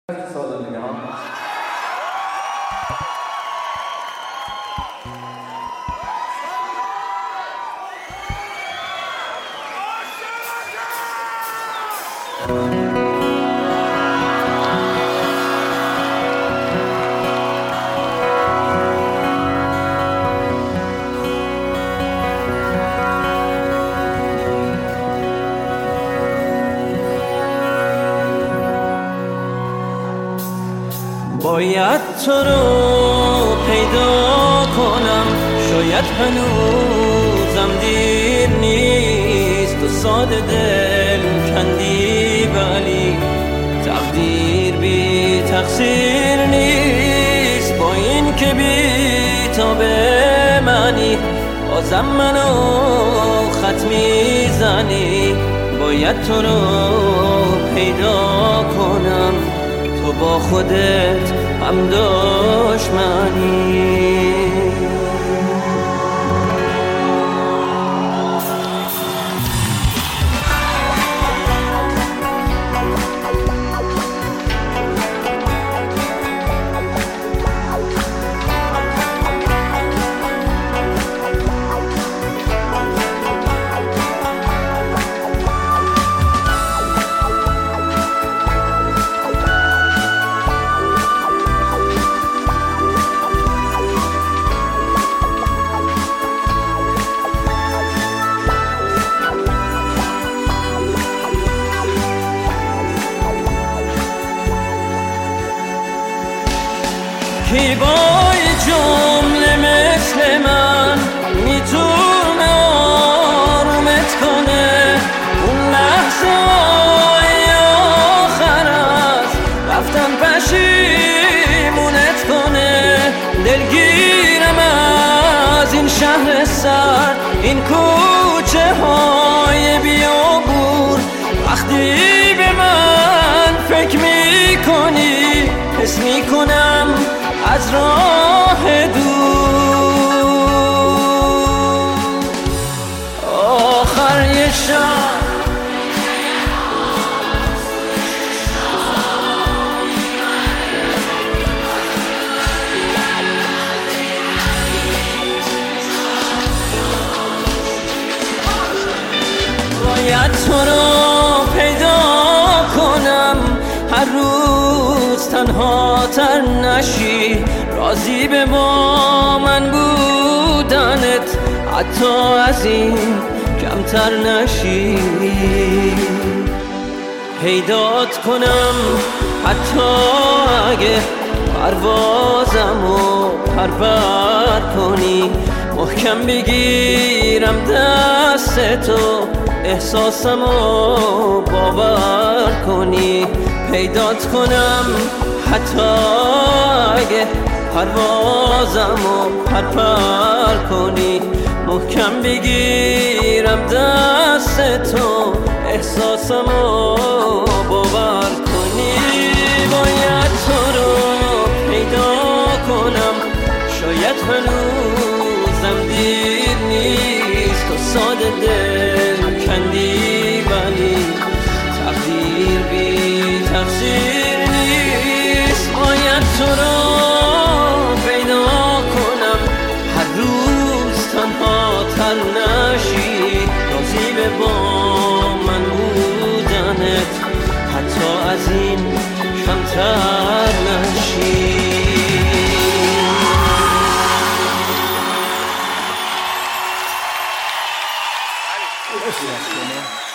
سال دیگه ها. باید تو رو پیدا کنم، شاید هنوزم دیر نیست. تو ساده دل کندی ولی تقدیر بی تقصیر نیست. با این که بی تا به منی بازم منو خط میزنی. باید تو رو پیدا کنم، تو با خودت هم دشمنی. کی با جمله مثل من میتونه آرومت کنه؟ اون لحظه های آخر است رفتن پشیمونت کنه. دلگیرم از این شهر سرد، این کوچه های بیابون. وقتی به من فکر میکنی حس میکنم از راه دور آخر یه شب باید تو رو پیدا کنم، هر روز تنها تر نشی. راضی به با من بودنت، حتی از این کمتر نشی. پیدات کنم حتی اگه پروازمو پرور کنی. محکم بگیرم دستتو، احساسمو باور کنی. پیدات کنم حتی اگه پروازمو پرپر کنی. محکم بگیرم دستتو، احساسمو باور کنی. باید تو رو پیدا کنم، شاید هنوزم دیر نیست. تو ساده دل کندی ولی تقدیر بی تقصیر نیست. باید تو رو پیدا کنم، هر روز تنها تر نشی. راضی به با من بودنت، حتی از این کمتر نشی. مرسی.